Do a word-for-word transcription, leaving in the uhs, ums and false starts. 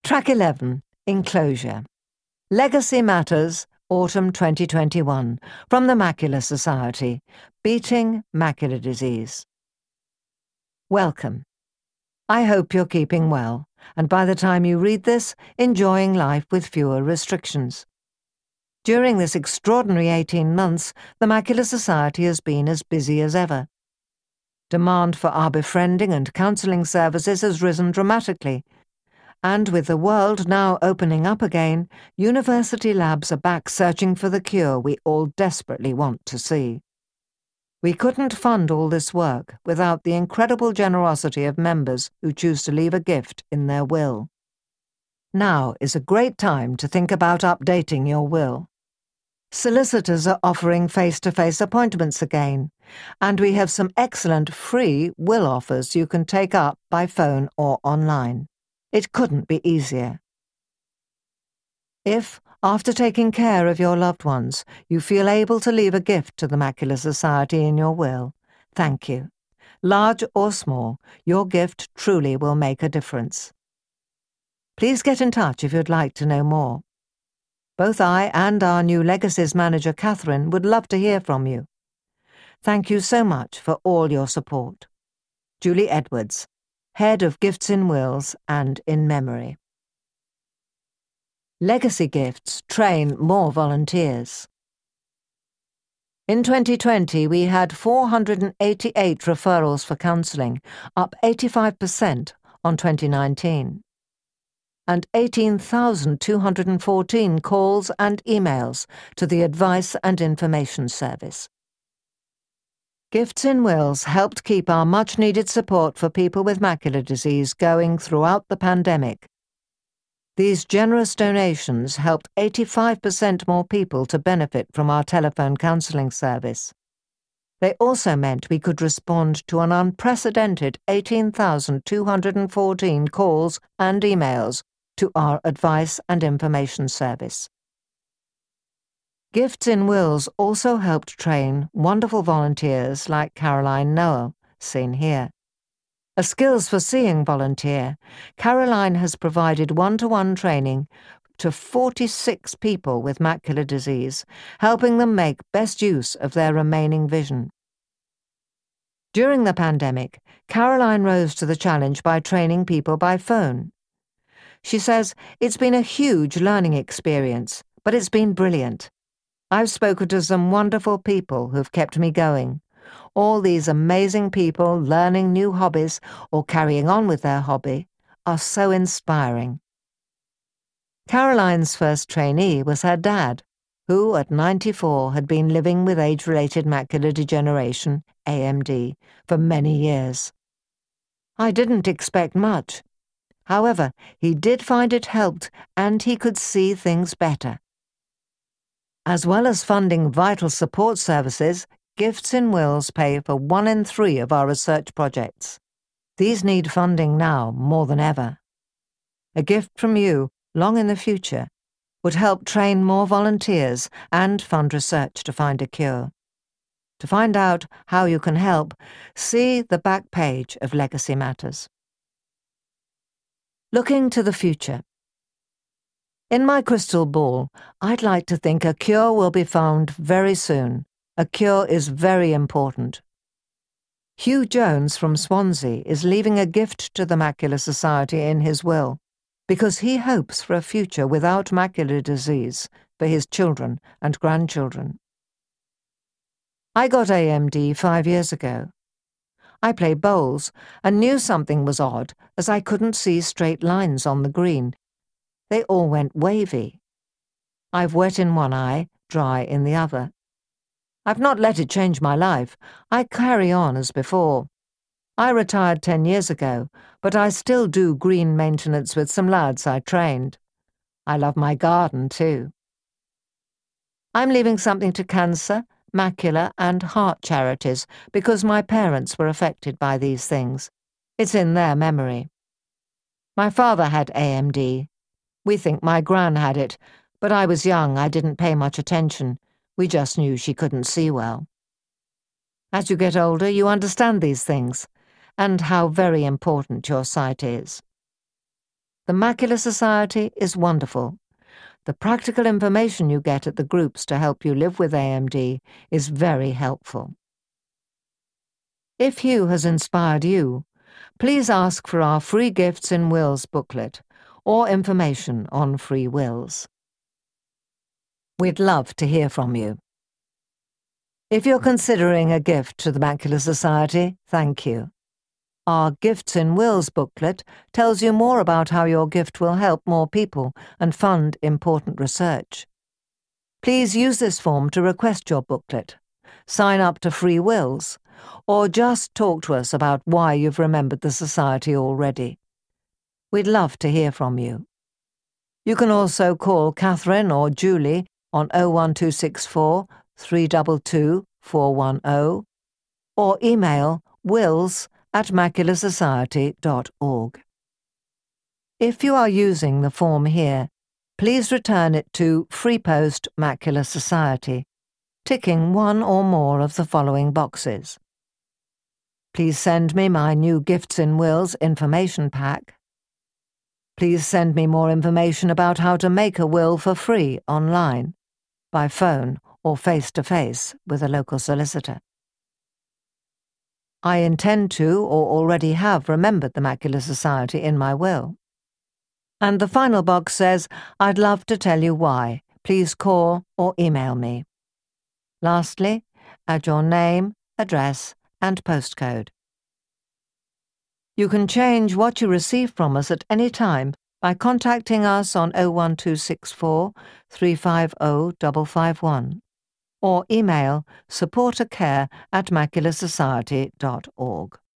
Track eleven, Enclosure. Legacy Matters, Autumn twenty twenty-one, from the Macular Society, Beating Macular Disease. Welcome. I hope you're keeping well, and by the time you read this, enjoying life with fewer restrictions. During this extraordinary eighteen months, the Macular Society has been as busy as ever. Demand for our befriending and counselling services has risen dramatically, and with the world now opening up again, university labs are back searching for the cure we all desperately want to see. We couldn't fund all this work without the incredible generosity of members who choose to leave a gift in their will. Now is a great time to think about updating your will. Solicitors are offering face-to-face appointments again, and we have some excellent free will offers you can take up by phone or online. It couldn't be easier. If, after taking care of your loved ones, you feel able to leave a gift to the Macular Society in your will, thank you. Large or small, your gift truly will make a difference. Please get in touch if you'd like to know more. Both I and our new Legacies Manager, Catherine, would love to hear from you. Thank you so much for all your support. Julie Edwards, Head of Gifts in Wills and in Memory. Legacy Gifts train more volunteers. In twenty twenty, we had four hundred eighty-eight referrals for counselling, up eighty-five percent on twenty nineteen, and eighteen thousand two hundred fourteen calls and emails to the Advice and Information Service. Gifts in Wills helped keep our much-needed support for people with macular disease going throughout the pandemic. These generous donations helped eighty-five percent more people to benefit from our telephone counselling service. They also meant we could respond to an unprecedented eighteen thousand two hundred fourteen calls and emails to our Advice and Information Service. Gifts in Wills also helped train wonderful volunteers like Caroline Noel, seen here. A Skills for Seeing volunteer, Caroline has provided one-to-one training to forty-six people with macular disease, helping them make best use of their remaining vision. During the pandemic, Caroline rose to the challenge by training people by phone. She says, "It's been a huge learning experience, but it's been brilliant. I've spoken to some wonderful people who've kept me going. All these amazing people learning new hobbies or carrying on with their hobby are so inspiring." Caroline's first trainee was her dad, who at ninety-four had been living with age-related macular degeneration, A M D, for many years. "I didn't expect much. However, he did find it helped and he could see things better." As well as funding vital support services, Gifts in Wills pay for one in three of our research projects. These need funding now more than ever. A gift from you, long in the future, would help train more volunteers and fund research to find a cure. To find out how you can help, see the back page of Legacy Matters. Looking to the future. In my crystal ball, I'd like to think a cure will be found very soon. A cure is very important. Hugh Jones from Swansea is leaving a gift to the Macular Society in his will, because he hopes for a future without macular disease for his children and grandchildren. I got A M D five years ago. I play bowls and knew something was odd as I couldn't see straight lines on the green. They all went wavy. I've wet in one eye, dry in the other. I've not let it change my life. I carry on as before. I retired ten years ago, but I still do green maintenance with some lads I trained. I love my garden too. I'm leaving something to cancer, macular and heart charities because my parents were affected by these things. It's in their memory. My father had A M D. We think my gran had it, but I was young, I didn't pay much attention. We just knew she couldn't see well. As you get older, you understand these things, and how very important your sight is. The Macular Society is wonderful. The practical information you get at the groups to help you live with A M D is very helpful. If Hugh has inspired you, please ask for our Free Gifts in Wills booklet or information on free wills. We'd love to hear from you. If you're considering a gift to the Macular Society, thank you. Our Gifts in Wills booklet tells you more about how your gift will help more people and fund important research. Please use this form to request your booklet, sign up to Free Wills, or just talk to us about why you've remembered the Society already. We'd love to hear from you. You can also call Catherine or Julie on oh one two six four, three two two, four one zero or email wills at macular society dot org. If you are using the form here, please return it to Free Post Macular Society, ticking one or more of the following boxes. Please send me my new Gifts in Wills information pack. Please send me more information about how to make a will for free online, by phone or face-to-face with a local solicitor. I intend to, or already have, remembered the Macular Society in my will. And the final box says, I'd love to tell you why. Please call or email me. Lastly, add your name, address, and postcode. You can change what you receive from us at any time by contacting us on oh one two six four, three five zero, five five one or email supportercare at macular society dot org.